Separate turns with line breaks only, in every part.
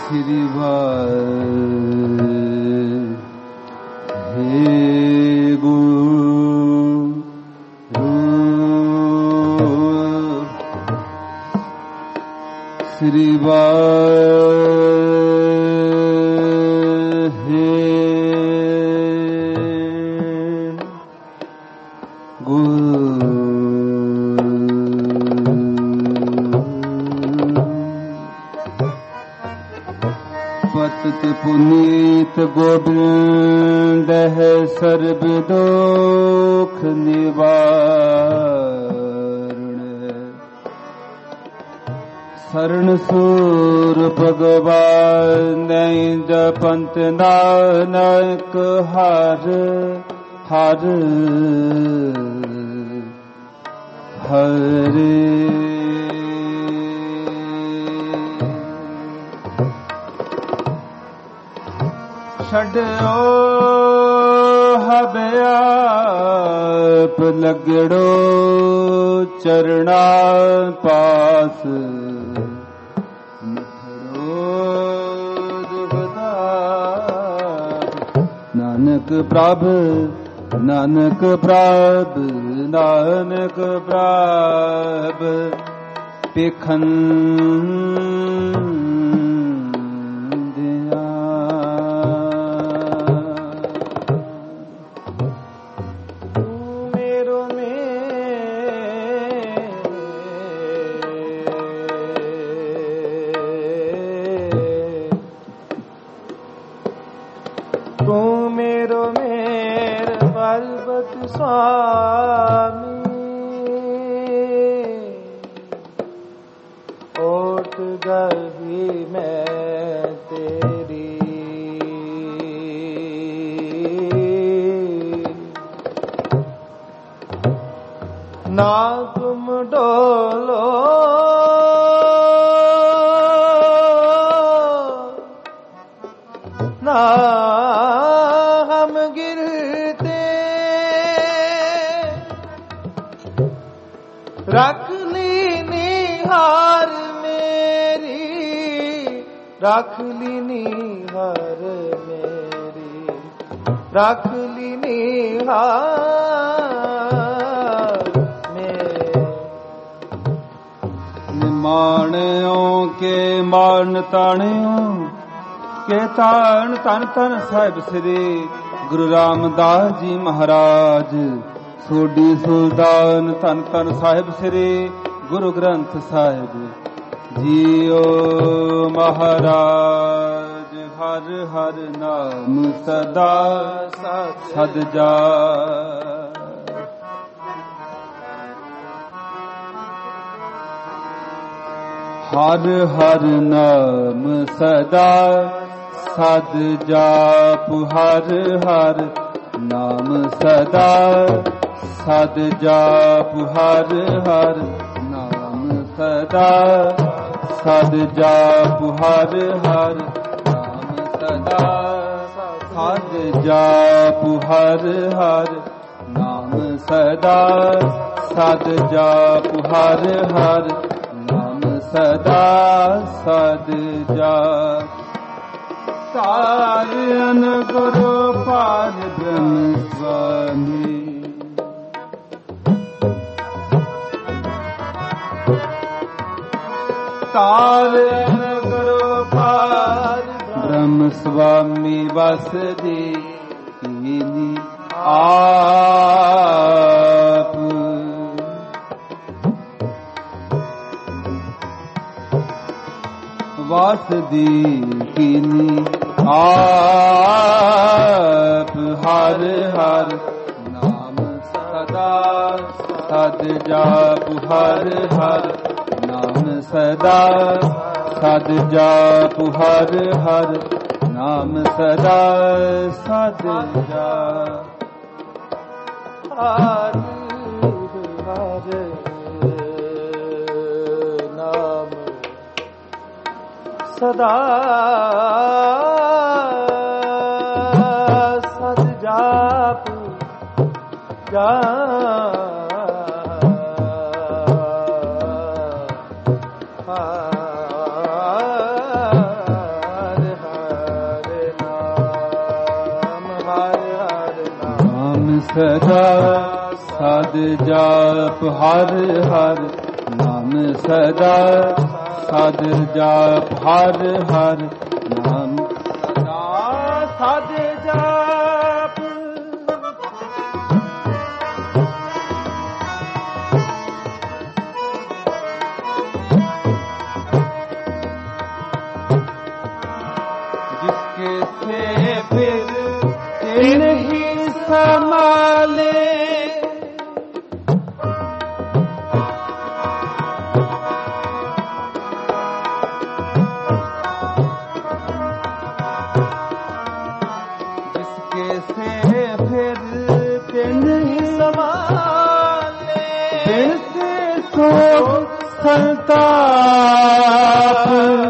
ਸ੍ਰੀ ਵਾਹਿਗੁਰੂ ਸ੍ਰੀ ਪਤਿਤ ਪੁਨੀਤ ਗੋਬਿੰਦ ਹੈ ਸਰਬ ਦੁਖ ਨਿਵਾਰਣ ਸਰਣ ਸੂਰ ਭਗਵਾਨ ਜਪੰਤ ਨਾਨਕ ਹਰ ਹਰ ਹਰੇ ਛੱਡਿਓ ਹਬਿ ਆਪ ਲਗੜੋ ਚਰਣਾ ਪਾਸ ਨਾਨਕ ਪ੍ਰਭ ਨਾਨਕ ਪ੍ਰਭ ਨਾਨਕ ਪ੍ਰਭ ਪੇਖਨ ਓਟ ਗਈ ਮੈਂ ਤੇਰੀ ਨਾ ਤੁਮ ਡੋਲੋ ਨਾ ਰੱਖ ਲੀ ਨਿਹਾਰ ਮੇਰੀ ਰੱਖ ਲੀ ਨਿਹਾਰ ਮੇਰੀ ਰੱਖ ਲੀ ਨਿਹਾਰ ਮੇਰੀ ਨਿਮਾਣਿਓ ਕੇ ਮਾਰਨ ਤਾਣਿਓ ਕੇ ਤਾਣ ਧੰਨ ਧੰਨ ਸਾਹਿਬ ਸ੍ਰੀ ਗੁਰੂ ਰਾਮਦਾਸ ਜੀ ਮਹਾਰਾਜ ਸੋਢੀ ਸੁਲਤਾਨ ਧੰਨ ਧੰਨ ਸਾਹਿਬ ਸ੍ਰੀ ਗੁਰੂ ਗ੍ਰੰਥ ਸਾਹਿਬ ਜੀਓ ਮਹਾਰਾਜ ਹਰ ਹਰ ਨਾਮ ਸਦਾ ਸਦ ਜਾ ਹਰ ਹਰ ਨਾਮ ਸਦਾ ਸਦ ਜਾਪ ਹਰ ਹਰ ਨਾਮ ਸਦਾ ਸਦ ਜਾਪ ਹਰ ਹਰ ਨਾਮ ਸਦਾ ਸਦ ਜਾਪ ਹਰ ਹਰ ਨਾਮ ਸਦਾ ਸਦ ਜਾਪ ਹਰ ਹਰ ਨਾਮ ਸਦਾ ਸਦ ਜਾਪ ਹਰ ਹਰ ਨਾਮ ਸਦਾ ਸਦ ਜਾਪ ਸਾਰਿਆਂ ਗੁਰੂ ਪਾਦ ਬ੍ਰਹਮ ਸੁਆਮੀ ਸਾਰਿਆਂ ਗੁਰੂ ਪਾਦ ਬ੍ਰਹਮ ਸੁਆਮੀ ਵਸਦੀ ਕੀਨੀ ਆਪ ਵਸਦੀ ਕੀਨੀ ਆਪ ਹਰ ਹਰ ਨਾਮ ਸਦਾ ਸਦ ਜਾਪ ਹਰ ਹਰ ਨਾਮ ਸਦਾ ਸਦ ਜਾਪ ਹਰ ਹਰ ਨਾਮ ਸਦਾ ਸਦ ਜਾਪ ਹਰ ਹਰ ਨਾਮ ਸਦਾ ਸਦ ਜਾਪ ਜਾ ਸਦਾ ਸਦ ਜਾਪ ਹਰ ਹਰ ਨਾਮ ਸਦਾ ਸਦ ਜਾਪ ਹਰ ਹਰ ਨਾਮ ਸਦਾ ਸਦ ਜਾਪ जिसके से फिर तिन ही संभाले जिसके से फिर तिन ही संभाले दिल से शोक संताप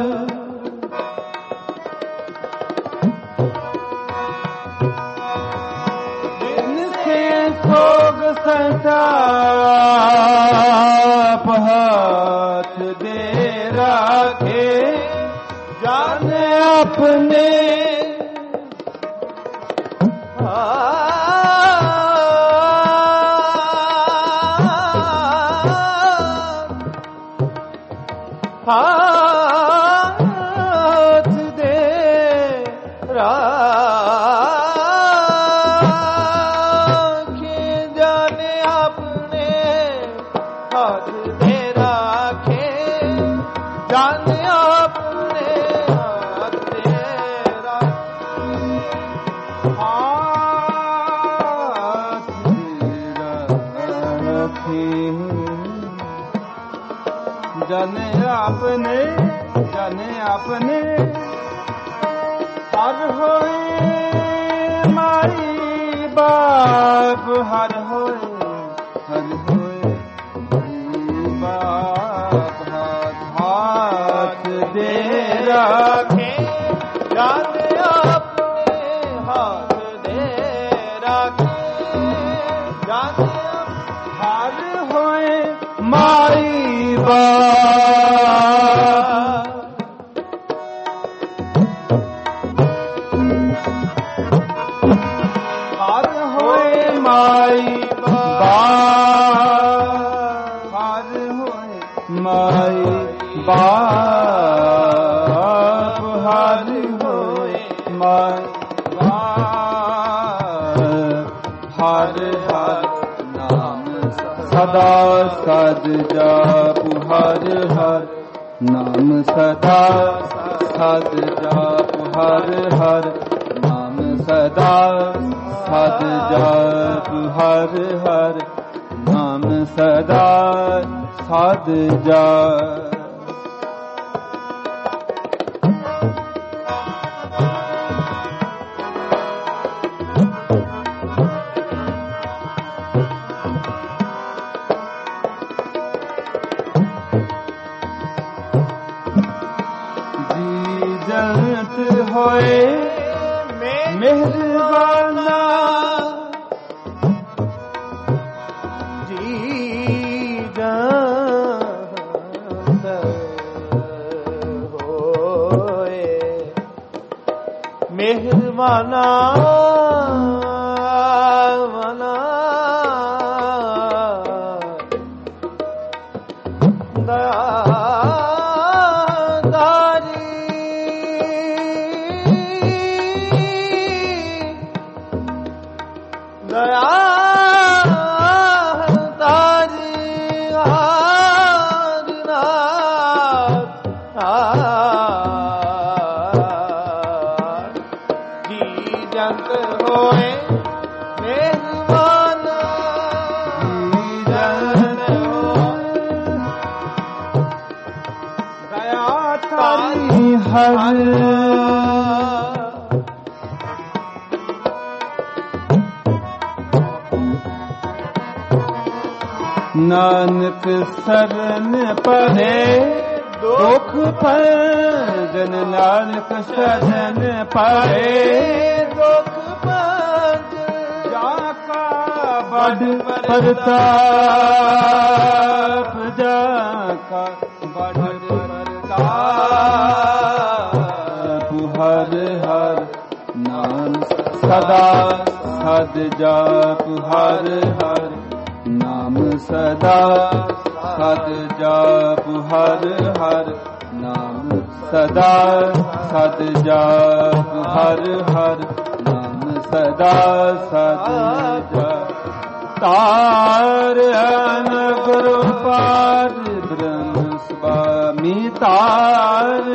संताप हाथ दे राखे जाने अपने हाथ दे राखे जाने अपने हाथ दे राखे जाने अपने हाथ दे राखे जाने अपने हर होए माई बाप हर होए बाप हाथ दे राखे जाने अपने हाथ दे राखे जाने हर होए माई हर होए माई हर होए माई बाप हर होए माई हर हर नाम सदा सद जाप हर हर नाम सदा सद जाप हर हर नाम सदा सद जाप हर हर नाम सदा सद जाप होए मेहरबाना जी होए मेहरबाना नानक शरण परे दुख भंजन नानक शरण परे दुख भंजन जाका बड़ प्रताप जाका बड़ प्रताप हर हर नाम सदा ਸਦ ਜਾਪ ਹਰ ਹਰ ਨਾਮ ਸਦਾ ਸਦ ਜਾਪ ਹਰ ਹਰ ਨਾਮ ਸਦਾ ਸਦ ਜਾਪ ਹਰ ਹਰ ਨਾਮ ਸਦਾ ਸਦ ਜਾਪ ਤਾਰ ਅਨ ਗੁਰੂ ਪਾਰ ਬ੍ਰਹਮ ਸੁਆਮੀ ਤਾਰ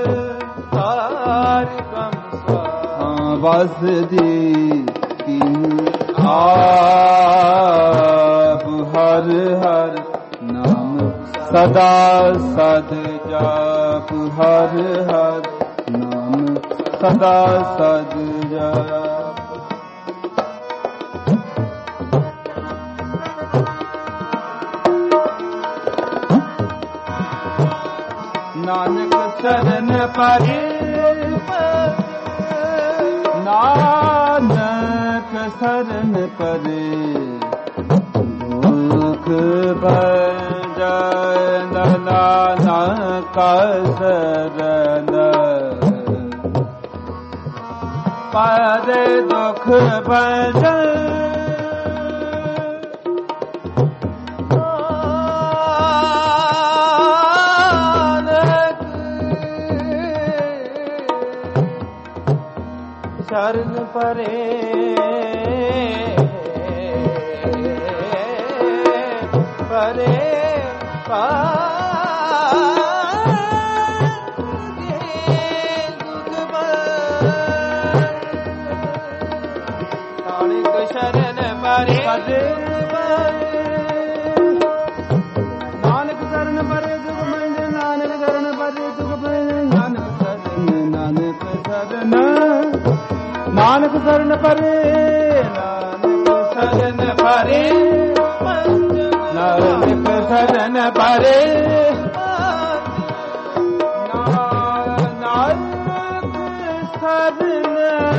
ਤਾਰ ਬ੍ਰਹਮ ਵਸਦੀ ਕੀ ਆਪ ਹਰ ਹਰ ਨਾਮ ਸਦਾ ਸਦ ਜਾਪ ਹਰ ਹਰ ਨਾਮ ਸਦਾ ਸਦ ਜਾਪ ਨਾਨਕ ਸ਼ਰਨ ਪਰੇ ਨਾਨਕ ਸ਼ਰਨ ਪਰੇ ਦੁਖ ਭਜਨ ਨਾਨਕ ਸ਼ਰਨ ਪਰੇ ਦੁਖ ਭਜਨ
ਸ਼ਰਨ ਪਰੇ ਪਰੇ ਨਾਨਕ ਸ਼ਰਨ ਪਰੇ ਨਾਨਕ ਸ਼ਰਨ ਪਰੇ ਦੁਖ ਮੰਦ ਨਾਨਕ ਸ਼ਰਨ ਪਰੇ ਦੁਖ ਮੰਦ ਨਾਨਕ ਸ਼ਰਨ ਨਾਨਕ ਸ਼ਰਨ ਪਰੇ ਨਾਨਕ ਸ਼ਰਨ ਪਰੇ ਨਾਨਕ ਸ਼ਰਨ ਪਰੇ ਨਾਨਕ ਸ਼ਰਨ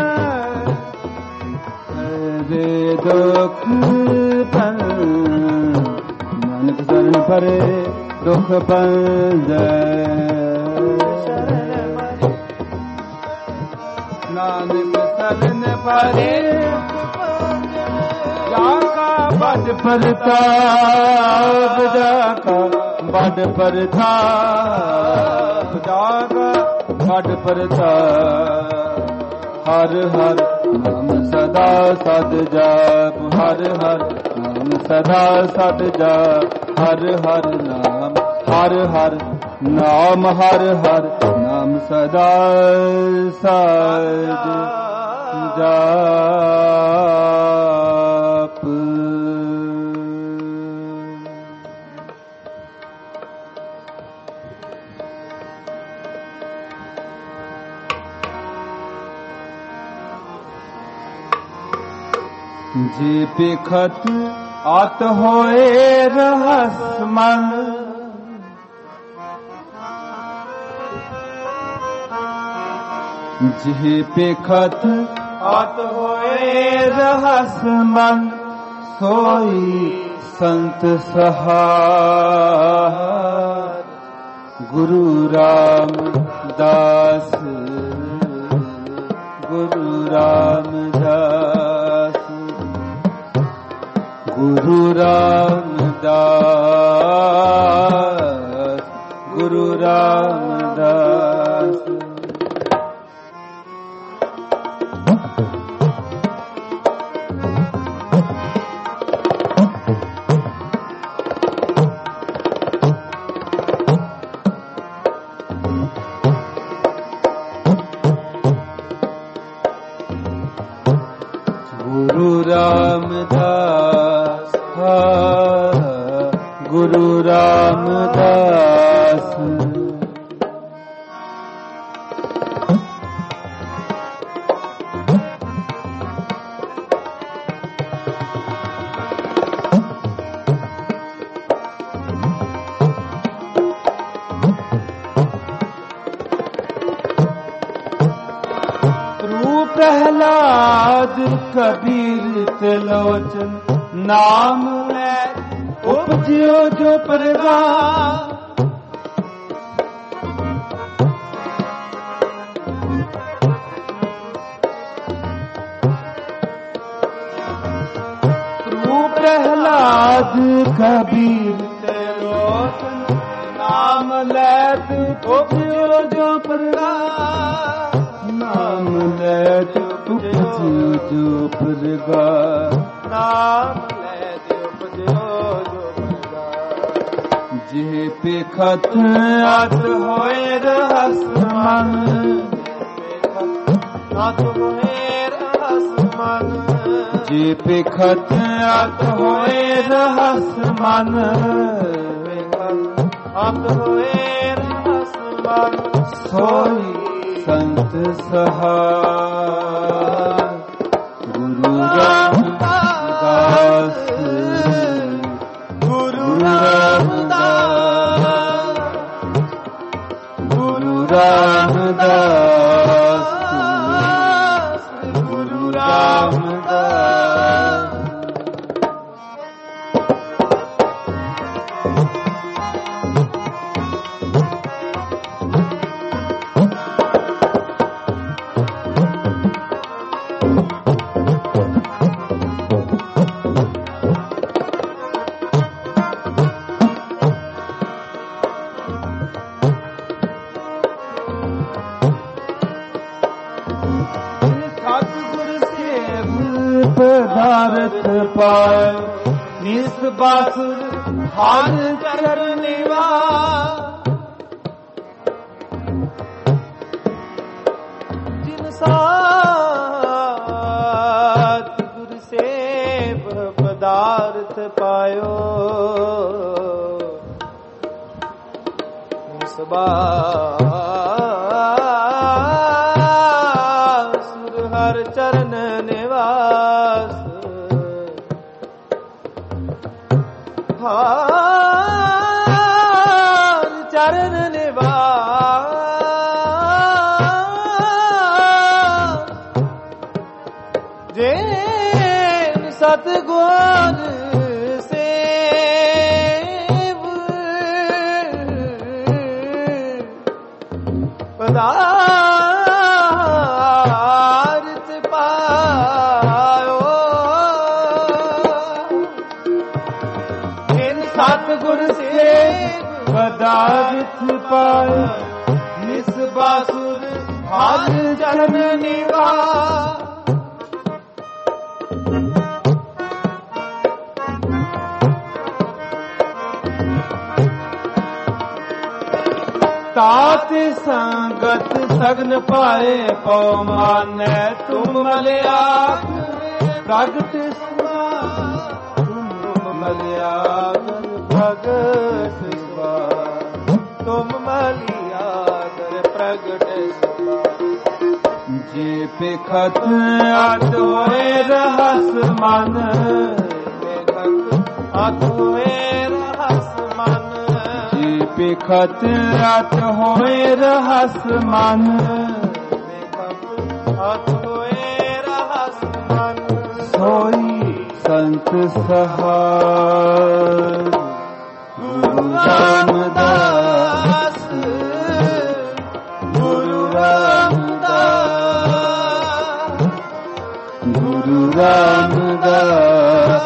ਰੇ ਦੁਖ ਪੰ ਨਾਨਕ ਸ਼ਰਨ ਪਰੇ ਦੁਖ ਪੰਜੈ ਨਾਨਕ ਸ਼ਰਨ ਪਰੇ ਜਾ ਕਾ ਬੜ ਪ੍ਰਤਾਪ ਜਾ ਕਾ ਬੜ ਪ੍ਰਤਾਪ ਜਾ ਕਾ ਬੜ ਪ੍ਰਤਾਪ ਹਰ ਹਰ ਨਾਮ ਸਦਾ ਸਦ ਜਾਪ ਹਰ ਹਰ ਨਾਮ ਸਦਾ ਸਦ ਜਾਪ ਹਰ ਹਰ ਨਾਮ ਹਰ ਹਰ ਨਾਮ ਹਰ ਹਰ ਨਾਮ ਸਦਾ ਸਦ ਜਾਪ ਜੇ ਬਿਖਤ ਆਤ ਹੋਏ ਰਹਸ ਮਨ ਜੇ ਬਿਖਤ ਆਤ ਹੋਏ ਰਹਸ ਮਨ ਸੋਈ ਸੰਤ ਸਹਾਰ ਗੁਰੂ ਰਾਮਦਾਸ ਗੁਰੂ ਰਾਮਦਾਸ ਗੁਰੂ ਰਾਮਦਾਸ ਗੁਰੂ ਰਾਮਦਾਸ ਗੁਰੂ ਰਾਮਦਾਸ ਗੁਰੂ ਰਾਮਦਾਸ प्रहलाद कबीर त्रिलोचन नाम है उपजियो जो प्रगान कबीर तेरो नाम लैत उपजो जो प्रगार, नाम लैत उपजो जो प्रगार,
नाम लैत उपजो जो प्रगार।
जे पेखत अत होए रहस मन,
अत होए रहस मन,
जे पेखत अत होए रहस मन,
अत होए रहस मन,
सोई संत सहाय गुरु रामदास,
गुरु रामदास,
गुरु रामदास,
गुरु रामदास।
पदार्थ पाए निस बासुर हार चरण निवास,
जिन साथ गुर सेव पदार्थ पायो, निस बासुर हर चरण निवास, हार चरण निवास, जेन सतगुर सेव पदार्थ पायो, जिन सतगुर सेव
पदार्थ पाए
निस बासुर हार चरण निवास,
तात संगत सगन पाए पौ मानै तुम मलिया प्रगट सुना, तुम मलिया
प्रगट सुबा, तुम मलिया प्रगट सुबा,
जे पेखत अत होए रहस मन,
अत होए रहस मन,
जे पेखत अत होए रहस मन,
अत होए रहस मन,
सोई संत सहाय गुरु रामदास,
गुरु रामदास,
गुरु रामदास,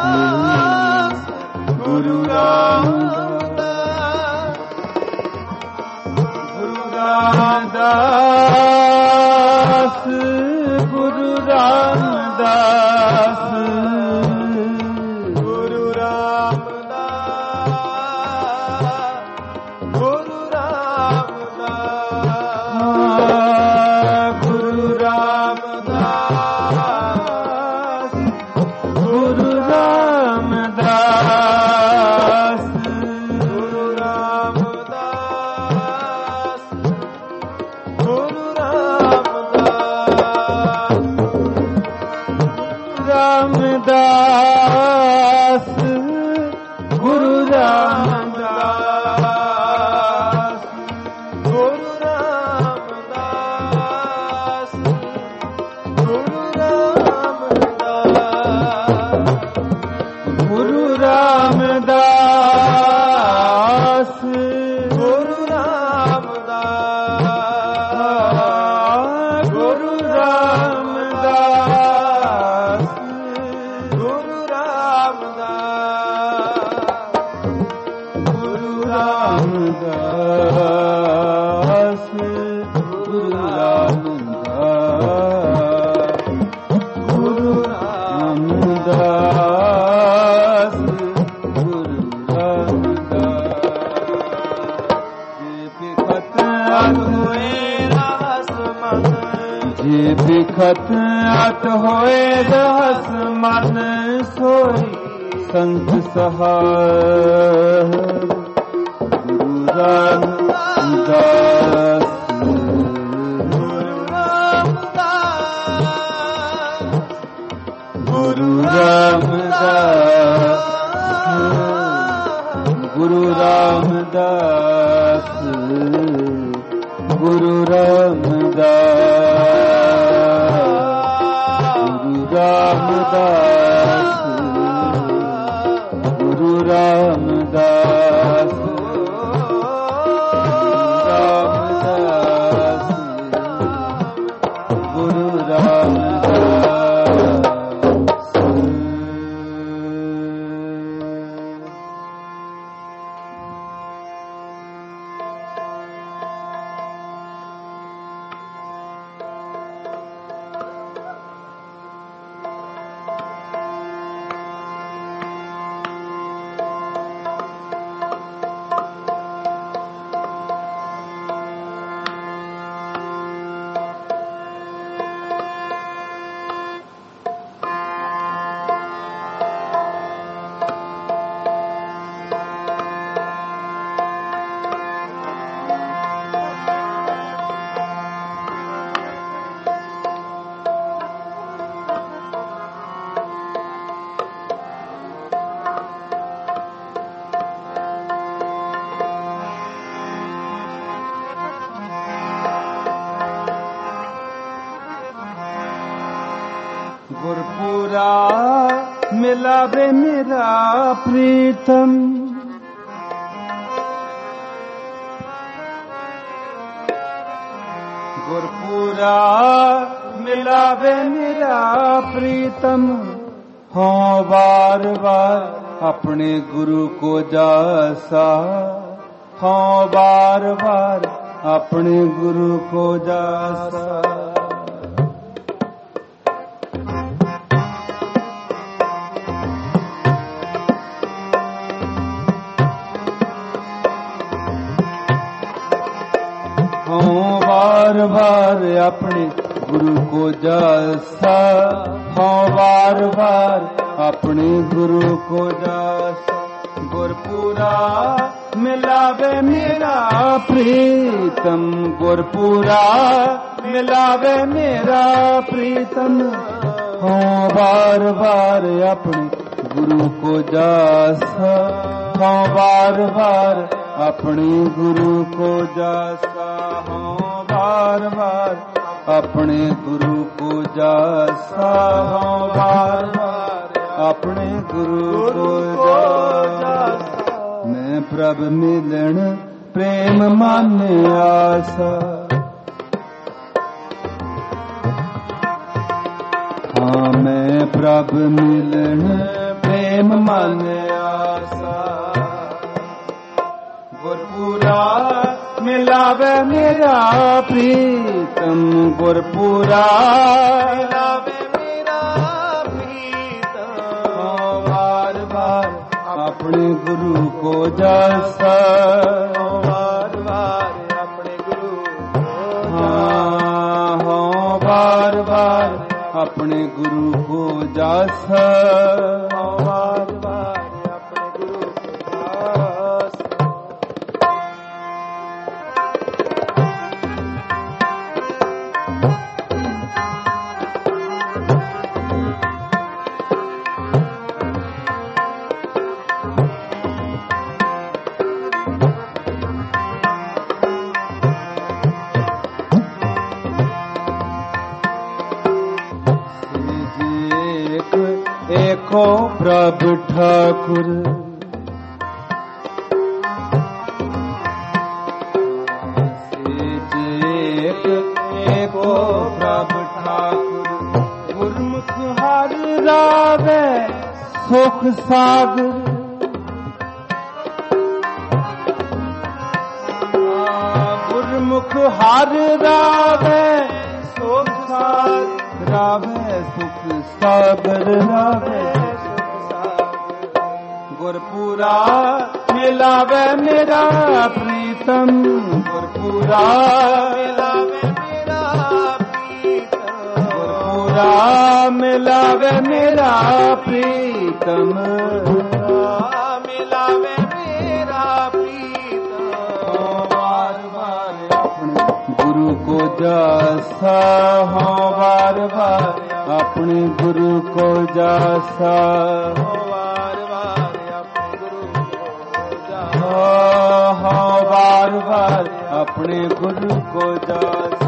गुरु रामदास,
गुरु रामदास, गुरु रामदास,
गुरु रामदास, गुरु रामदास,
गुरु रामदास, गुरु रामदास,
गुरु रामदास, गुरु
बिखत अत होए रहस मन सोई संत सहाय गुरु रामदास गुरु रामदास गुरु रामदास गुरु रामदास गुरु रामदास गुरु रामदास गुरपुरा मिलावे मेरा प्रीतम गुरपुरा मिलावे मेरा प्रीतम हाँ बार बार अपने गुरु को जासा हाँ बार बार अपने गुरु को जासा बार बार अपने गुरु को जासा हाँ बार बार अपने गुरु को जासा गुरपुरा मिलावे मेरा प्रीतम गुरपुरा मिलावे मेरा प्रीतम हाँ बार बार अपने गुरु को जासा हाँ बार बार अपने गुरु को जासा हाँ बार बार अपने गुरु को जासा हाँ बार बार अपने गुरु को जासा मैं प्रभ मिलन प्रेम माने आसा हाँ मैं प्रभ मिलन प्रेम माने आसा गुरपुरा मिलावे मेरा प्रीतम गुरपुरा मिलावे मेरा प्रीतम बार बार अपने गुरु को जासा बार बार अपने गुरु को हाँ बार बार अपने गुरु को जासा बार बार अपने गुरु को जासा एको प्रभ ठाकुर एको प्रभ ठाकुर गुरमुख हर रावे सुख सागर गुरमुख हर रावे सुख सागर रावे सुख सागर रावे गुरपुरा मिलावे मेरा प्रीतम गुरपुरा मिलावे मेरा प्रीतम ਗੁਰਪੂਰਾ ਮਿਲਾਵੇ ਮੇਰਾ ਪ੍ਰੀਤਮ,
ਮਿਲਾਵੇ ਮੇਰਾ ਪ੍ਰੀਤਮ।
ਵਾਰ ਵਾਰ ਆਪਣੇ ਗੁਰੂ ਕੋ ਜਾਸਾ, ਹਾਂ ਵਾਰ ਵਾਰ ਆਪਣੇ ਗੁਰੂ ਕੋ ਜਾਸਾ,
ਵਾਰ ਵਾਰ ਆਪਣੇ ਗੁਰੂ ਕੋ ਜਾਸਾ,
ਹਾਂ ਵਾਰ ਵਾਰ ਆਪਣੇ ਗੁਰੂ ਕੋ ਜਾਸਾ।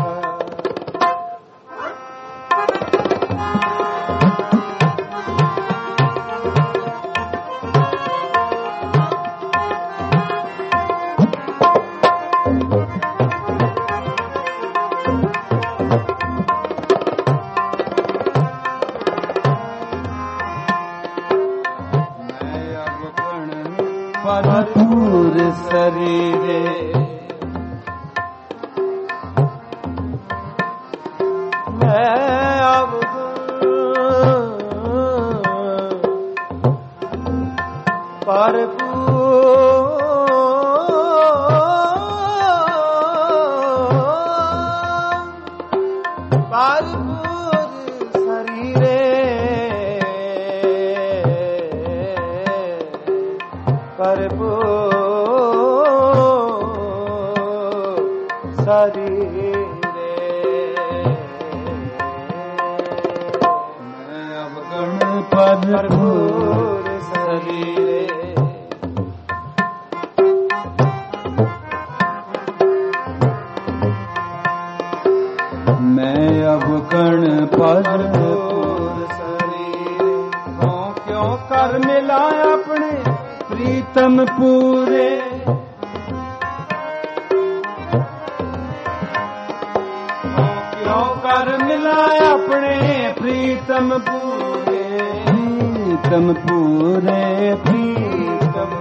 भरपूर शरीरे मैं अब भरपूर शरीरे शरीरे मैं अब गण भरपूर शरीरे मैं अब गण भरपूर शरीरे क्यों कर मिला अपने प्रीतम पूरे क्यों कर मिला अपने प्रीतम पूरे, प्रीतम पूरे, प्रीतम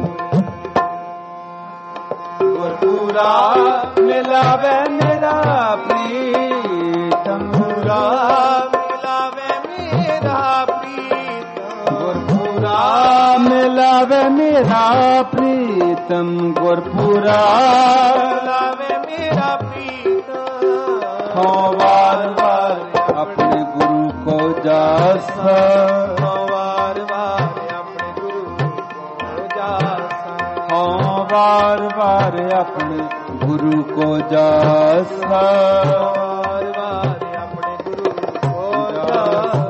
गुरपूरा मिलावे मेरा प्रीतम, पूरा मिलावे मेरा प्रीतम, गुरपूरा मिलावे मेरा प्रीतम, गुरपूरा मिलावे मेरा प्रीतम। हाँ वार वार अपने गुरु को जासा,
हाँ वार वार अपने गुरु को जासा,
हाँ वार वार अपने गुरु को जासा,
वार वार अपने गुरु को जासा।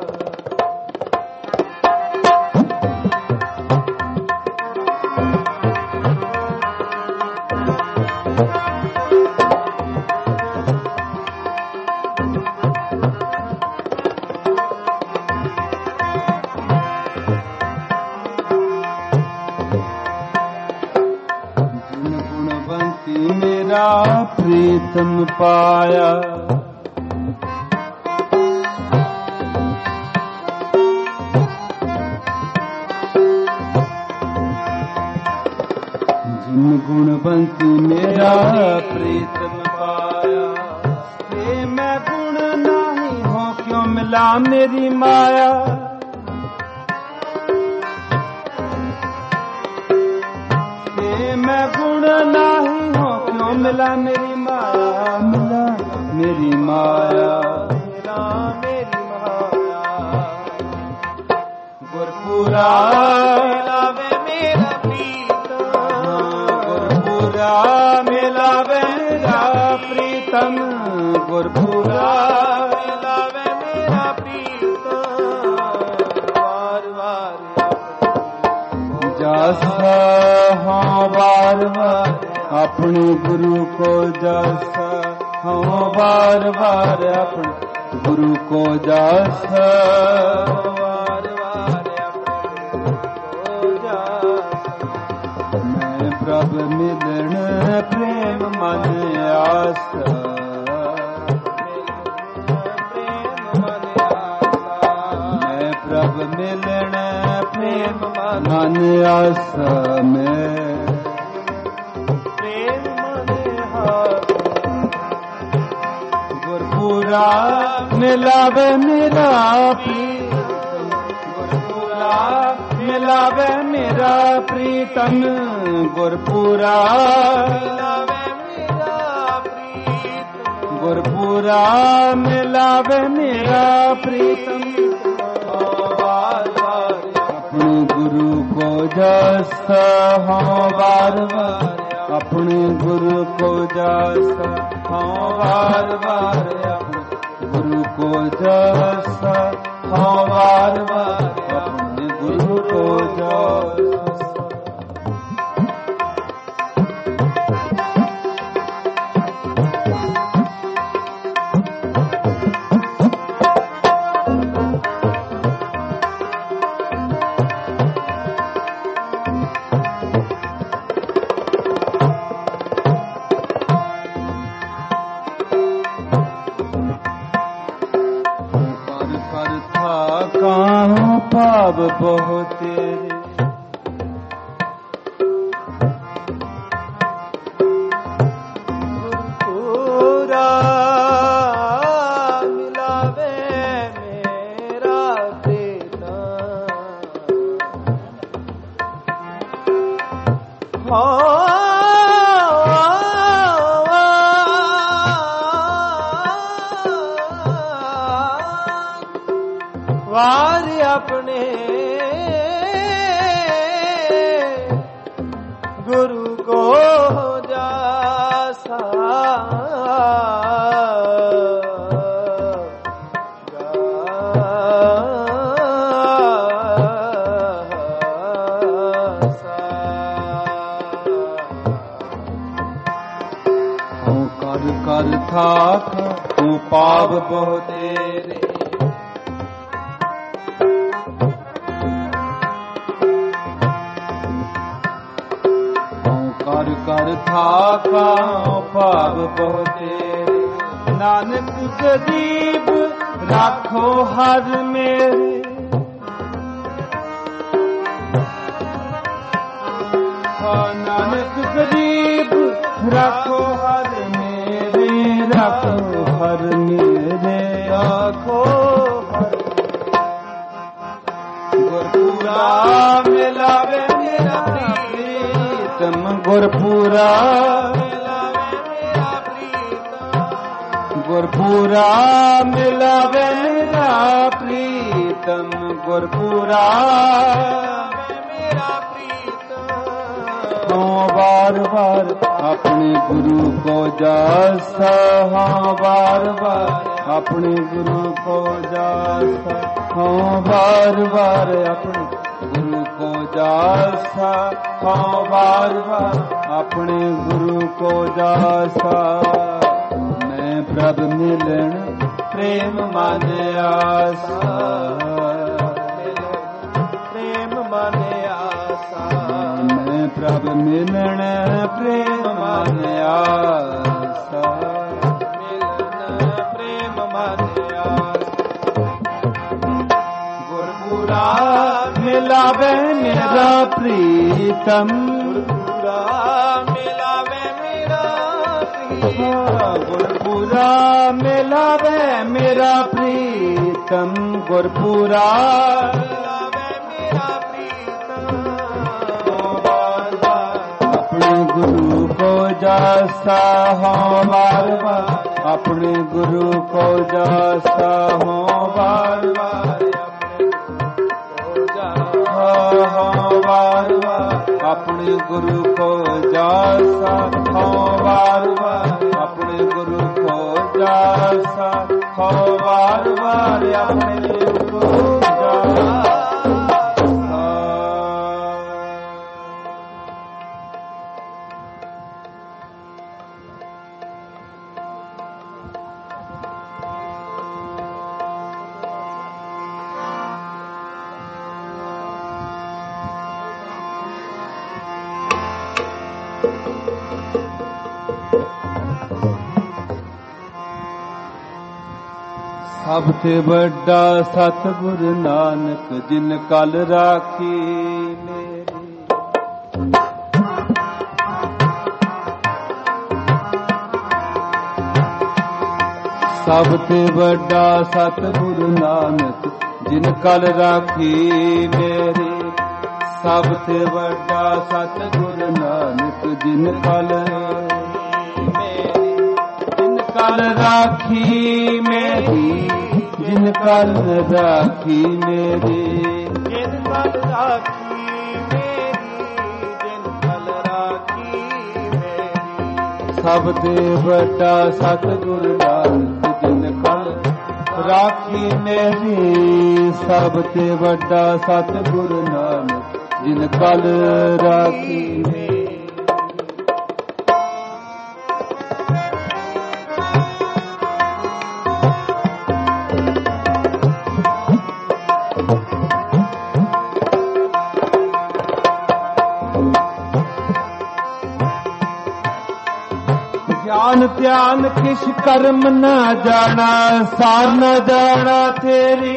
मेरा प्रीतम पाया, जिन गुणवंती मेरा प्रीतम पाया, ते मैं गुण नहीं हो क्यों मिला मेरी माया, ते मैं गुण नहीं मिला मेरी माया, मिला मेरी माया,
मिला मेरी माया,
गुरपूरा
मिलावे मेरा प्रीतम,
गुरपूरा मिलावे मेरा प्रीतम, गुरपूरा
मिलावे मेरा प्रीतम। वार वार
जासा, हाँ वार वार अपने गुरु को जासा, हाँ वार वार अपने गुरु को जासा,
वार वार अपने गुरु को जासा।
मैं प्रभु मिलन प्रेम मन आसा, मैं प्रभु मिलन प्रेम मन आसा, मैं गुरपूरा मिलावे मेरा प्रीतम, गुरपूरा मिलावे मेरा प्रीतम, गुरपूरा
मिलावे मेरा प्रीतम,
ਗੁਰਪੂਰਾ ਮਿਲਾਵੇ ਮੇਰਾ ਪ੍ਰੀਤਮ ਵਾਰ ਵਾਰ ਆਪਣੇ ਗੁਰੂ ਕੋ ਜਸ ਹਾਂ ਵਾਰ ਵਾਰ ਆਪਣੇ ਗੁਰੂ ਕੋ ਜਸ ਹਾਂ ਵਾਰ ਵਾਰ ਆਪਣੇ ਗੁਰੂ ਕੋ ਜਸ ਹਾਂ ਵਾਰ ਵਾਰ ਆਪਣੇ ਗੁਰੂ ਕੋ ਜਸ ਭਾਵ ਬਹੁ ਤੇਰੇ ਗੁਰਪੂਰਾ ਮਿਲਾਵੇ ਮੇਰਾ ਪ੍ਰੀਤਮ ਵਾਰ ਆਪਣੇ ਗੁਰੂ ਕੋ ਜਾਸਾ ਕਰ ਕਰ ਥਾਕ ਤੂੰ ਪਾਵ ਬਹੁ ਤੇਰੇ ਕਰ ਥਾਕਾ ਭਾਵ ਬਹੁ ਤੇਰੇ ਨਾਨਕ ਗਰੀਬ ਰਾਖੋ ਹਰ ਮੇਰੇ ਨਾਨਕ ਗਰੀਬ ਰਾਖੋ ਹਰ ਮੇਰੇ ਰਾਖੋ ਹਰ ਮੇਰੇ ਰਾਖੋ ਹਰ ਗੁਰਪੂਰਾ ਮਿਲਾਵੇ ਮੇਰਾ ਪ੍ਰੀਤਮ ਗੁਰਪੂਰਾ ਮਿਲਾਵੇ ਮੇਰਾ ਪ੍ਰੀਤਮ ਗੁਰਪੂਰਾ ਮਿਲਾਵੇ ਮੇਰਾ ਪ੍ਰੀਤਮ ਗੁਰਪੂਰਾ ਮੇਰਾ ਪ੍ਰੀਤਮ ਵਾਰ ਵਾਰ ਆਪਣੇ ਗੁਰੂ ਕੋ ਜਸ ਹਾਂ ਵਾਰ ਵਾਰ ਆਪਣੇ ਗੁਰੂ ਕੋ ਜਸ ਹਾਂ ਵਾਰ ਵਾਰ ਆਪਣੇ ਗੁਰੂ ਕੋ ਜਾਸਾ ਹਾਂ ਵਾਰ ਵਾਰ ਆਪਣੇ ਗੁਰੂ ਕੋ ਜਾਸਾ ਮੈਂ ਪ੍ਰਭ ਮਿਲਣ ਪ੍ਰੇਮ ਮਨ ਆਸਾ ਪ੍ਰੇਮ ਮਨ ਆਸਾ ਮੈਂ ਪ੍ਰਭ ਮਿਲਣ ਪ੍ਰੇਮ ਮਨ ਆਸਾ ਮਿਲਣ ਪ੍ਰੇਮ ਮਨ ਗੁਰਪੂਰਾ ਮਿਲਾਵੇ ਮੇਰਾ ਪ੍ਰੀਤਮ ਗੁਰਪੂਰਾ ਮਿਲਾਵੇ ਮੇਰਾ ਪ੍ਰੀਤਮ ਗੁਰਪੂਰਾ ਮਿਲਾਵੇ ਮੇਰਾ ਪ੍ਰੀਤਮ ਗੁਰਪੂਰਾ ਮਿਲਾਵੇ ਮੇਰਾ ਪ੍ਰੀਤਮ ਆਪਣੇ ਗੁਰੂ ਕੋ ਜਾਸਾ ਹਾਂ ਵਾਰ ਵਾਰ ਆਪਣੇ ਗੁਰੂ ਕੋ ਜਾਸਾ ਹਾਂ ਵਾਰ ਵਾਰ ਵਾਰ ਵਾਰ ਆਪਣੇ ਗੁਰੂ ਕੋ ਜਾਸਾ ਹਾਂ ਵਾਰ ਵਾਰ ਆਪਣੇ ਗੁਰੂ ਕੋ ਜਾਸਾ ਹਾਂ ਵਾਰ ਵਾਰ ਆਪਣੇ ਗੁਰੂ ਕੋ ਜਾਸਾ ਸਭ ਤੇ ਵੱਡਾ ਸਤਿਗੁਰ ਨਾਨਕ ਜਿਨ ਕਲ ਰਾਖੀ ਮੇਰੀ ਸਭ ਤੇ ਵੱਡਾ ਸਤਿਗੁਰ ਨਾਨਕ ਜਿਨ ਕਲ ਰਾਖੀ ਮੇਰੀ ਸਭ ਤੇ ਵੱਡਾ ਸਤਿਗੁਰ ਨਾਨਕ ਜਿਨ ਕਲ ਮੇਰੀ ਜਿਨ कल राखी मेरी, जिन कल राखी मेरी,
जिन कल राखी मेरी, जिन कल राखी मेरी।
सब ते बड़ा सतगुरु नानक जिन कल राखी मेरी, सब ते बड़ा सतगुरु नानक जिन कल राखी मेरी। ज्ञान ध्यान किस कर्म न जाना, सार न जाना तेरी।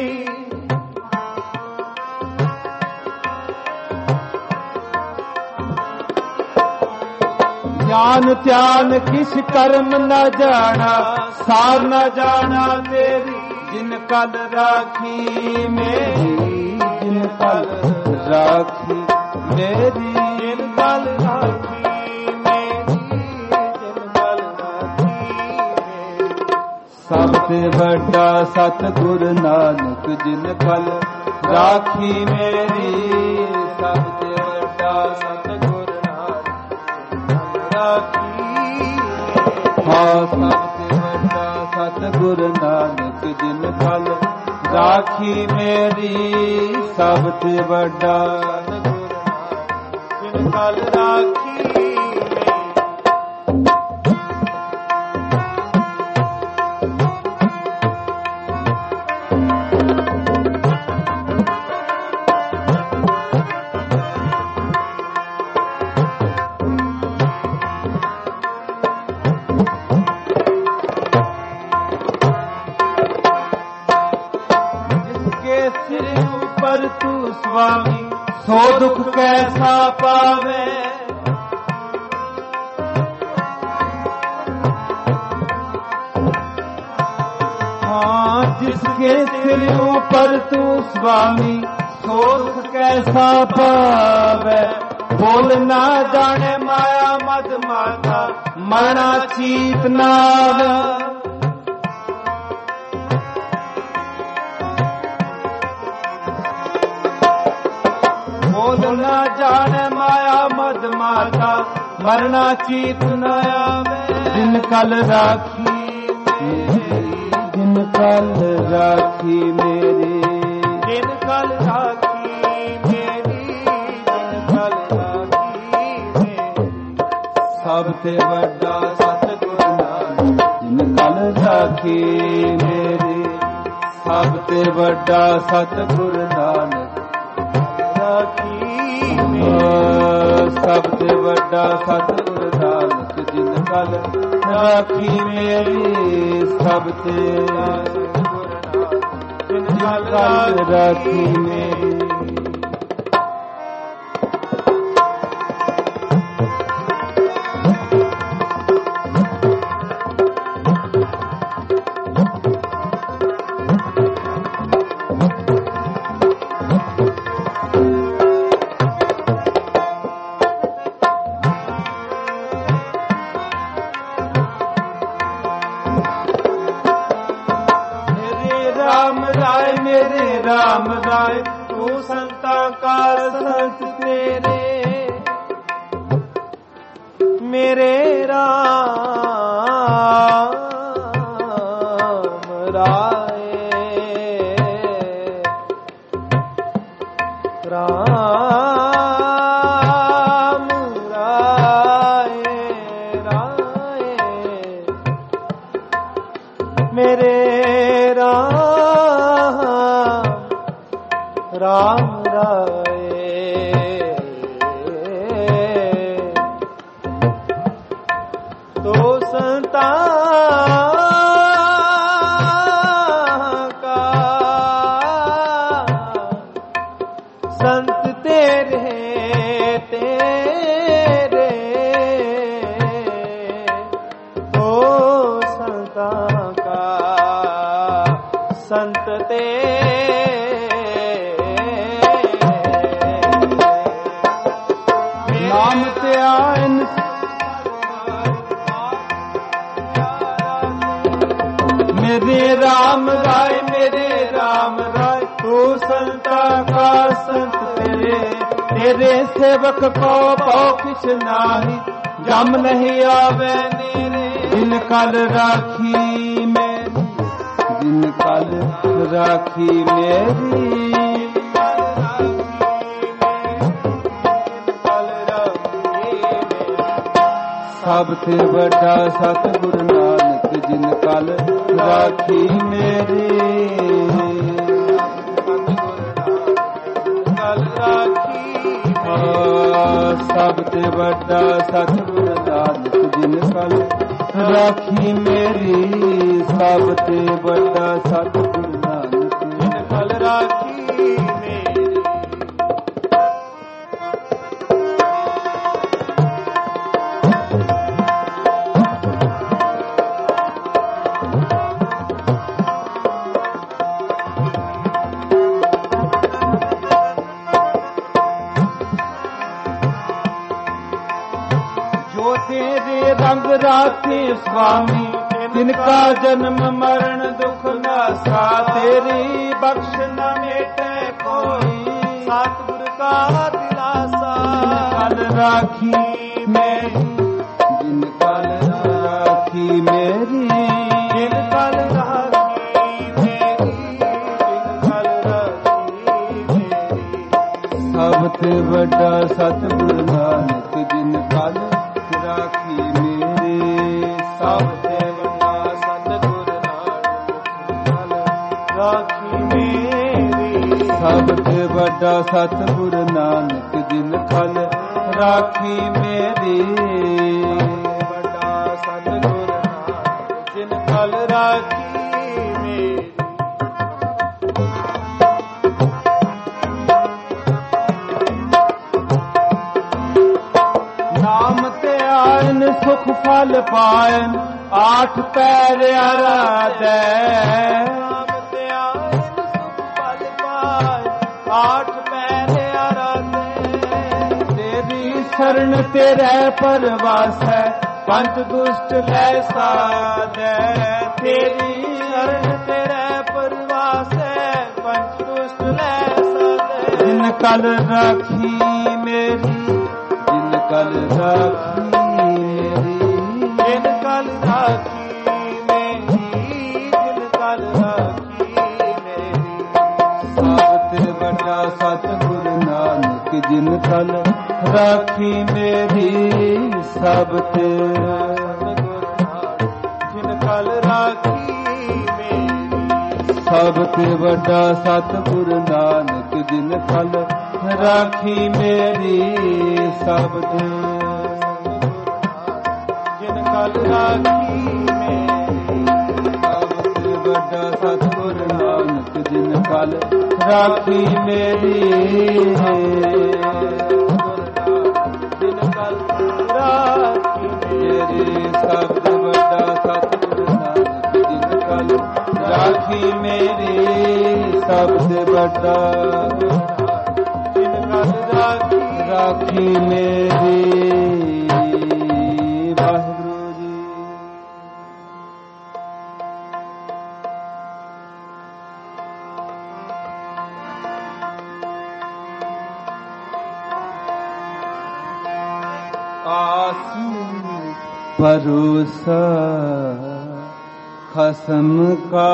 ज्ञान ध्यान किस कर्म न जाना, सार न जाना तेरी। जिन कल राखी मेरी, जिन कल राखी मेरी,
जिन कल राखी
सब ते बड़ा सतगुरु नानक जिन कल राखी मेरी। सब ते बड़ा सतगुरु नानक राखी। हाँ, सब ते बड़ा सतगुरु नानक जिन कल राखी मेरी। सब ते बड़ा सतगुरु नानक जिन कल राखी। तू स्वामी सो दुख कैसा पावे। हाँ, जिसके सिर ऊपर तू स्वामी सो दुख कैसा पावे। बोल ना जाने माया मद माता, मरना चीत नावे। बोल न जाने माया मद माता, मरना चीत न आवे। जिन कल राखी मेरी, जिन कल राखी मेरी,
जिन कल राखी मेरी, जिन कल राखी मेरी।
सब ते बड़ा सतगुरु नानक जिन कल राखी मेरी। सब ते बड़ा सतगुरु नानक सब ते बड़ा सतगुरु नानक जिन कल राखी मेरी। सब ते जिन कल राखी मेरी। राम राय तू संता का संत तेरे। मेरे राम राय, राम राय, राय मेरे राम राय। तो संता का संत तेरे तेरे। तो संता का संत तेरे। नाम ते आइन मेरे राम राय मेरे राम राय, तू संता का संत तेरे, तेरे सेवक को पौ किछ नाही, जम नहीं आवे नेरे। जिन कल राखी मेरी, जिन कल राखी मेरी, सब ते बड़ा सतगुरु नानक, जिन कल राखी मेरी। सब ते बड़ा सतगुरु नानक, जिन कल राखी मेरी। सब ते बड़ा सतगुरु नानक, जिन कल राखी मेरी। रंग राखे स्वामी, तिनका जन्म मरण दुख नासा, तेरी बख्श न मेटे कोई, सतगुर का दिलासा। कल राखी मेरी, जिन कल राखी मेरी, जिन कल राखी मेरी, जिन कल राखी मेरी। सब ते बड़ा सतगुरु नानक, जिन कल राखी मेरे। सब ते बड़ा सतगुरु नानक, राखी मेरी। सब ते बड़ा सतगुरु नानक, जिन कल राखी मेरी। बड़ा सतगुरु नानक, जिन कल राखी मेरी। सुख फल पायन, आठ पैर आराधे। नाम ते आयन सुख फल पायन, आठ पैर आराधे। तेरी शरण तेरे परवास है, पंच दुष्ट लै साधे। तेरी शरण तेरे परवास है, पंच दुष्ट लै साधे। जिन कल राखी मेरी, जिन कल राखी मेरी, जिन कल राखी मेरी, जिन कल राखी मेरी। सब ते बड़ा सतगुरु नानक, जिन कल राखी मेरी। सब ते सतगुरु नानक, जिन कल राखी मेरी। सब ते बड़ा सतगुरु नानक, जिन कल राखी मेरी। सब ते कल राखी मेरी। सब ते बड़ा सतगुरु नानक, जिन कल राखी मेरी। जिन कल राखी मेरी। सब ते बड़ा सतगुरु नानक, जिन कल राखी मेरी। सब ते बड़ा जिन कल राखी मेरी। भरोसा खसम का,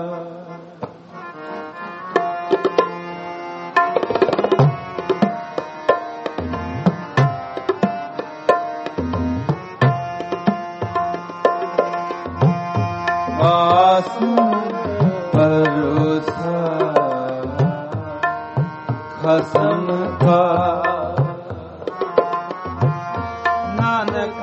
भरोसा खसम का। नानक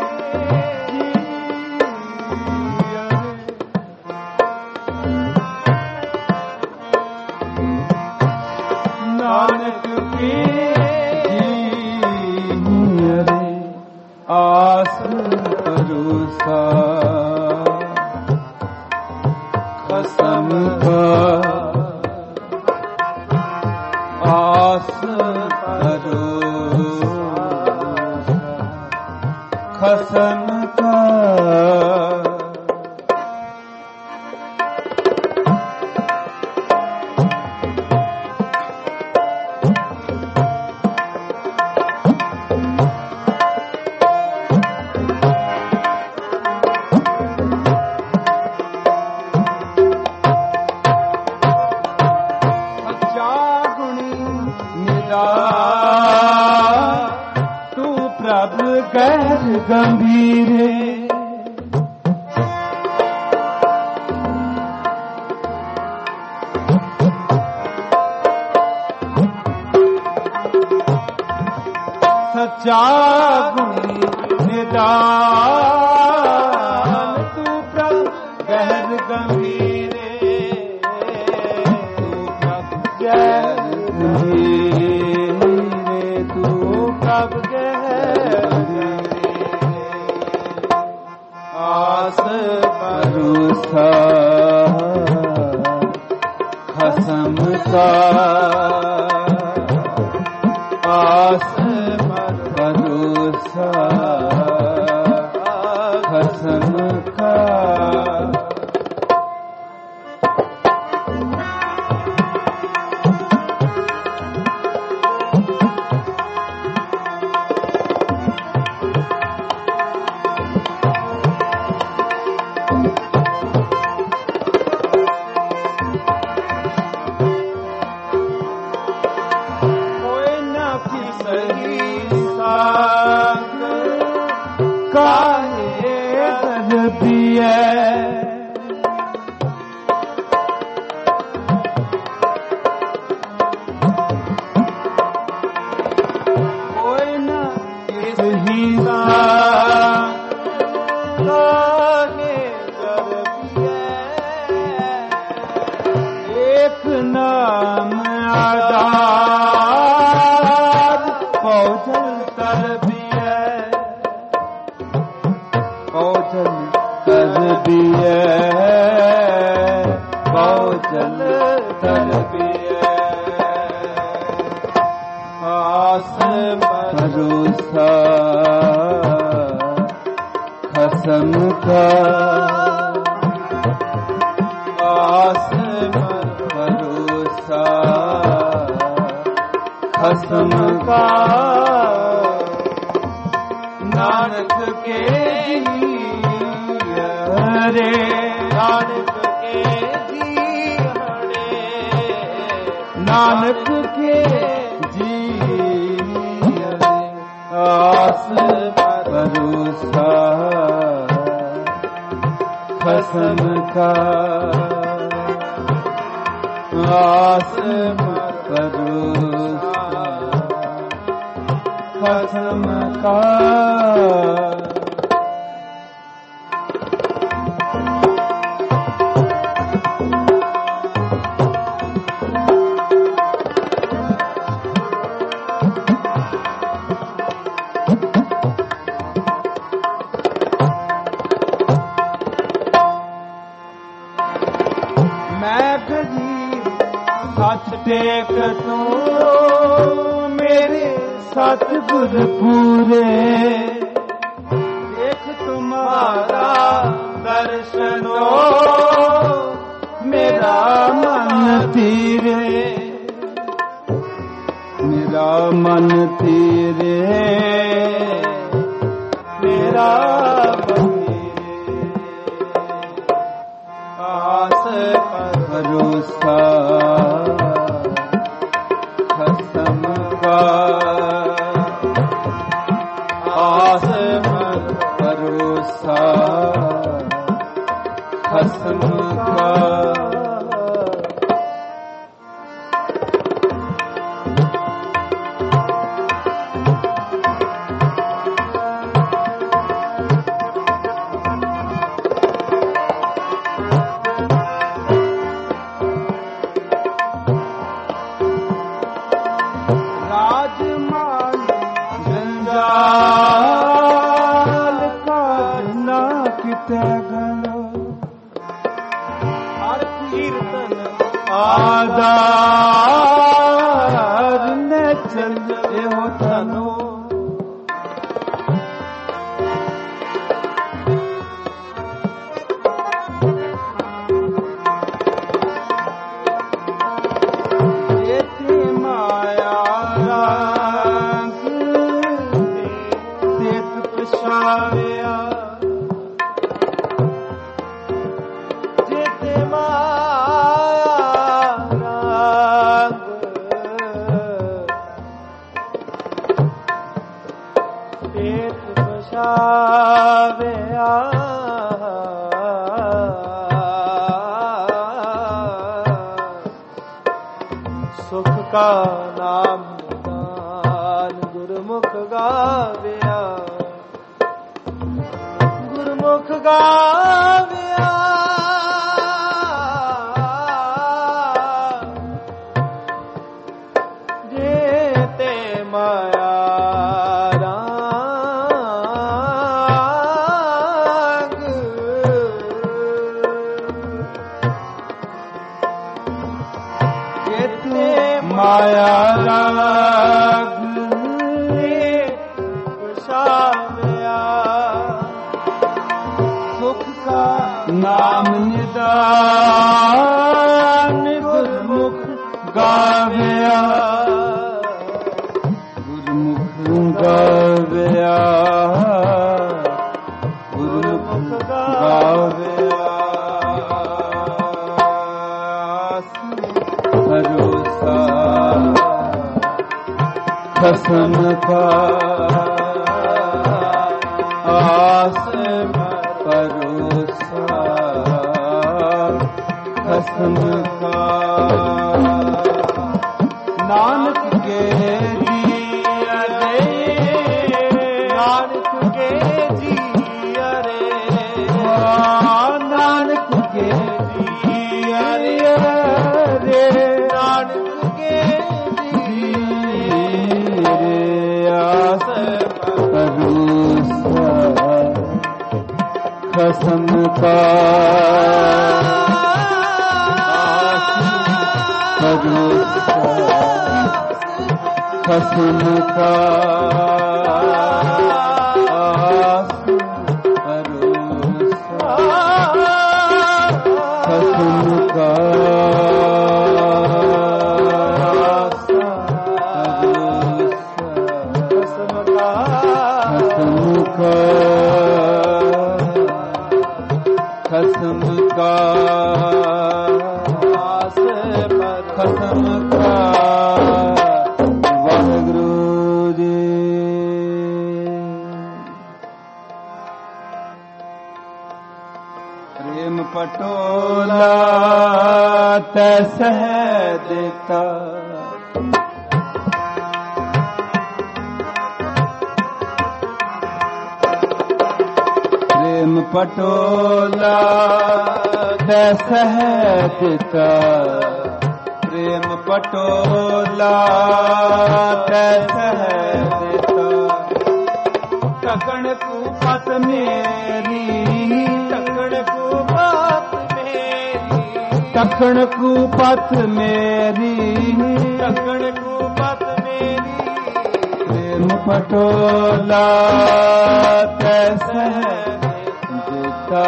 नानक के रे आस भरोसा खसम का। आस भरोसा खसम का। प्रभ गहर गंभीरे सच्चा गुणी निदान तू प्रभ गहर गंभीरे तू प्रभ गहर गंभीरे तू प्रभ गहर आस भरोसा खसम का आस भरोसा खसम का एक नाम आधार पौजल तरबिया पौजल तरबिया पौजल तरबिया आस भरोसा खसम का आस भरोसा खसम का नानक के हरे नानक के जी हरे नानक के जी हरे आस भरोसा खसम का आस भरोसा खसम का सच टेक तू मेरे सतगुर पूरे देख तुम्हारा दर्शनो मेरा मन तीरे मेरा मन तीरे मेरा आस भरोसा खसम का आस भरोसा खसम का आधार ने चले हो तनो जेते माया रंग देत पछाया जेते
ਪੇਟ ਪਛਾਵਿਆ ਸੁਖ ਕਾ ਨਾਮ ਨਿਦਾਨ ਗੁਰਮੁਖ ਗਾਵਿਆ ਗੁਰਮੁਖ ਗਾਵਿਆ ਜੇ ਤੇ ਮਾਇਆ
ਮਾਇਆ ਰਾਗ
ਪਛਾਵਿਆ
ਸੁਖ ਕਾ ਨਾਮ ਨਿਦਾਨ ਗੁਰਮੁਖ ਗਾਵਿਆ ਗੁਰਮੁਖ ਗਾਵਿਆ ਗੁਰਮੁਖ ਗਾਵਿਆ ਭਰੋਸਾ ਖਸਮ ਕਾ ਆਸ ਭਰੋਸਾ ਖਸਮ ਕਾ ਨਾਨਕ ਕੇ ਜੀਅ ਰੇ
ਨਾਨਕ ਕੇ ਜੀਅ ਰੇ
ਨਾਨਕ ਕੇ ਜੀਅ ਰੇ
ਨਾਨਕ ਕੇ ਜੀਅ ਰੇ ਆਸ
ਭਰੋਸਾ ਖਸਮ ਕਾ ਭਰੋਸਾ ਖਸਮ ਕਾ ਆਸ ਭਰੋਸਾ ਖਸਮ ਕਾ ਖਸਮ ਕਾ ਆਸ ਪਰ ਖਸਮ ਕਾ ਵਾਹਿਗੁਰੂ ਜੀ। ਪ੍ਰੇਮ ਪਟੋਲਾ ਤੈ ਸਹਿ ਦਿੱਤਾ ਪ੍ਰੇਮ ਪਟੋਲਾ ਤੈ ਸਹਿ ਦਿੱਤਾ ਪ੍ਰੇਮ ਪਟੋਲਾ ਤੈ ਸਹਿ ਦਿੱਤਾ ਢਕਣ ਕੂਪਤ ਮੇਰੀ
ਢਕਣ ਕੂਪਤ ਮੇਰੀ
ਢਕਣ ਕੂਪਤ ਮੇਰੀ
ਢਕਣ ਕੂਪਤ ਮੇਰੀ
ਪ੍ਰੇਮ ਪਟੋਲਾ ਤੈ ਸਹਿ ਦਿੱਤਾ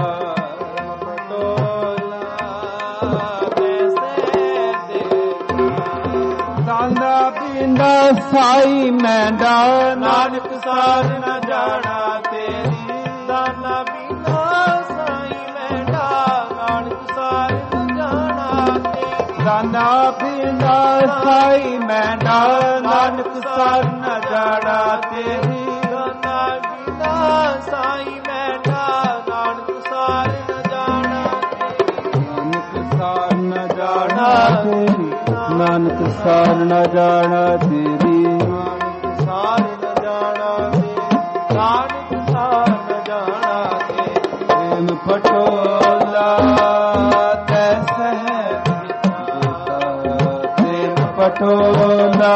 ਦਾਨਾ ਪੀਂਦਾ ਸਾਈ ਮੈਂਡਾ
ਨਾਨਕ ਸਾਰ ਨ ਜਾਣਾ ਤੇਰੀ ਦਾਨਾ ਪੀਂਦਾ ਸਾਈ ਮੈਂਡਾ ਨਾਨਕ ਸਾਰ ਨ ਜਾਣਾ ਤੇਰੀ
ਦਾਨਾ ਪੀਂਦਾ ਸਾਈ ਮੈਂਡਾ ਨਾਨਕ ਸਾਰ ਨ ਜਾਣਾ ਤੇਰੀ
ਦਾਨਾ ਪੀਂਦਾ ਸਾਈ ਮੈਂਡਾ ਨਾਨਕ ਸਾਰ ਨ ਜਾਣਾ
ਨਾਨਕ ਸਾਰ ਨ ਜਾਣਾ ਤੇਰੀ ਨਾਨਕ ਸਾਰ ਨ ਜਾਣਾ ਤੇਰੀ
ਸਾਰ ਨ ਜਾਣਾ ਨਾਨਕ ਸਾਰ ਨ ਜਾਣਾ
ਪ੍ਰੇਮ ਪਟੋਲਾ ਤੈ ਸਹਿ ਦਿੱਤਾ ਪ੍ਰੇਮ ਪਟੋਲਾ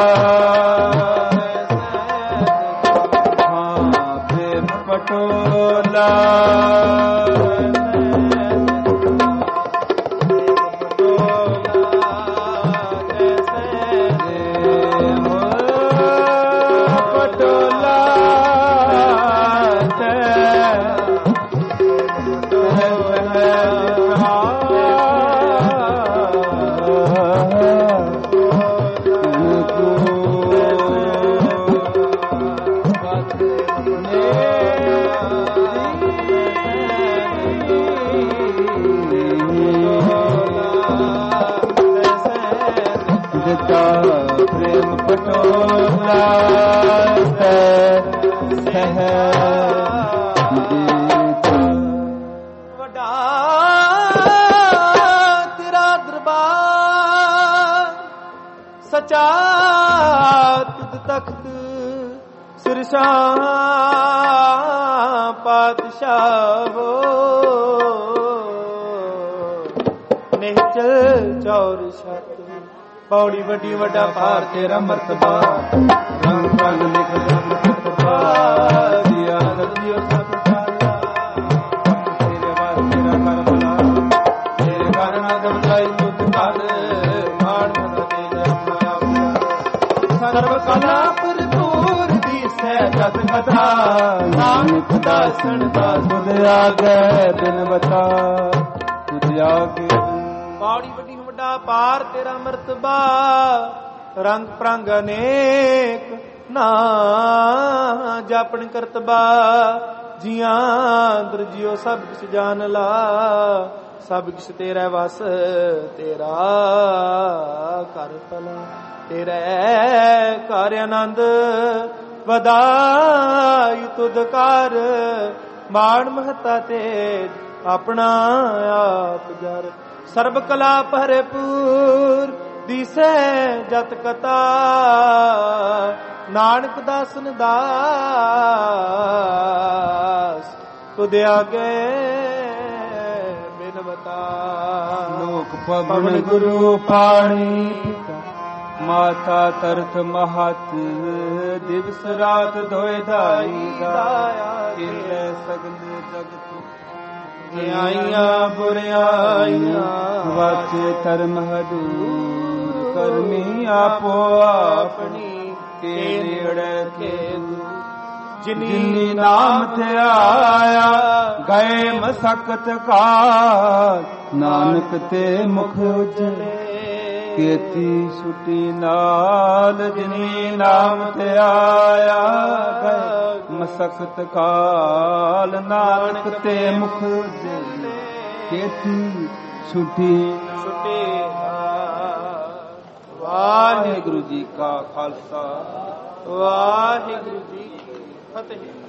ਹਾਂ ਪ੍ਰੇਮ ਪਟੋਲਾ ਸਹਿ
ਵੱਡਾ ਤੇਰਾ ਦਰਬਾਰ ਸਚਾ ਤੁਧ ਤਖਤ ਸਿਰਸ਼ਾਂ ਪਾਤਸ਼ਾਹੋ ਨਿਹਚਲ ਚੌਰ ਛਤ ਪੌੜੀ ਵੱਡੀ ਵੱਡਾ ਭਾਰ ਤੇਰਾ ਮਰਤਬਾ ਰੰਗ ਰੰਗ ਲਿਖ ਰੰਗ ਮਰਤਬਾ ਦਿਆ ਨਦੀਓ ਸਭ ਚਾਲਾ ਤੇਰੇ ਵਾਸ ਤੇਰਾ ਕਰਮਲਾ ਤੇਰੇ ਕਾਰਨਾ ਦਬਦਾਈ ਤੁਧ ਕਰ ਮਾਣ ਮਨ ਤੇ ਜਪਾ ਸਰਬ ਕਲਾ ਭਰਪੂਰ ਦੀ ਸਹਿ ਜਤ ਕਥਾ ਨਾਨਕ ਦਾਸਨ ਦਾ ਤੁਧ ਆਗੇ ਦਿਨ ਬਤਾ ਤੁਧ ਆਗੇ ਪੌੜੀ ਵੱਡੀ ਵੱਡਾ ਪਾਰ ਤੇਰਾ ਮਰਤਬਾ ਰੰਗ ਪ੍ਰੰਗ ਅਨੇਕ ਨਾ ਜਾਪਣ ਕਰਤਬਾ ਜੀਆਂ ਅੰਦਰ ਜਿਉ ਸਭ ਕਿਛ ਜਾਣ ਲਾ ਸਭ ਕਿਛ ਤੇਰਾ ਵਸ ਤੇਰਾ ਕਰ ਭਲਾ ਤੇਰੇ ਘਰ ਆਨੰਦ ਵਧਾਈ ਤੁਧ ਕਰ ਮਾਣ ਮਹਤਾ ਤੇ ਆਪਣਾ ਆਪ ਜਰ ਸਰਬ ਕਲਾ ਭਰਪੂਰ ਦਿਸੈ ਜਤ ਕਤਾ ਨਾਨਕ ਦਾਸਨ ਦਾਸ ਤੁਧ ਆਗੇ ਬਿਨਵਤਾ
ਲੋਕ ਪਵਨ ਗੁਰੂ ਪਾਣੀ ਪਿਤਾ ਮਾਤਾ ਤਰਥ ਮਹਤ ਦਿਵਸ ਰਾਤ ਧੋਇ ਧਾਈ ਦਾਇਆ ਕਿਲੇ ਸਗਲ ਜਗਤ ਆਈਆਂ ਬੁਰਿਆਈਆਂ ਵਾਚੇ ਧਰਮ ਹਦੂਰ ਕਰਮੀ ਆਪੋ ਆਪਣੀ ਕੇ ਨੇੜੇ ਕੇ ਜਿਨੀ ਨਾਮ ਤੇ ਆਇਆ ਗਏ ਮਸਕਤ ਕਾ ਨਾਨਕ ਤੇ ਮੁਖ ਉਜਲੇ ਕੀਤੀ ਛੁਟੀ ਨਾਲ ਜਿਨੀ ਨਾਮ ਤੇ ਆਇਆ ਗਏ ਮਸਕਤ ਕਾਲ ਨਾਨਕ ਤੇ ਮੁਖ ਉਜਲੇ ਕੀਤੀ ਛੁਟੀ ਵਾਹਿਗੁਰੂ ਜੀ ਕਾ ਖਾਲਸਾ ਵਾਹਿਗੁਰੂ ਜੀ ਕੀ ਫਤਿਹ।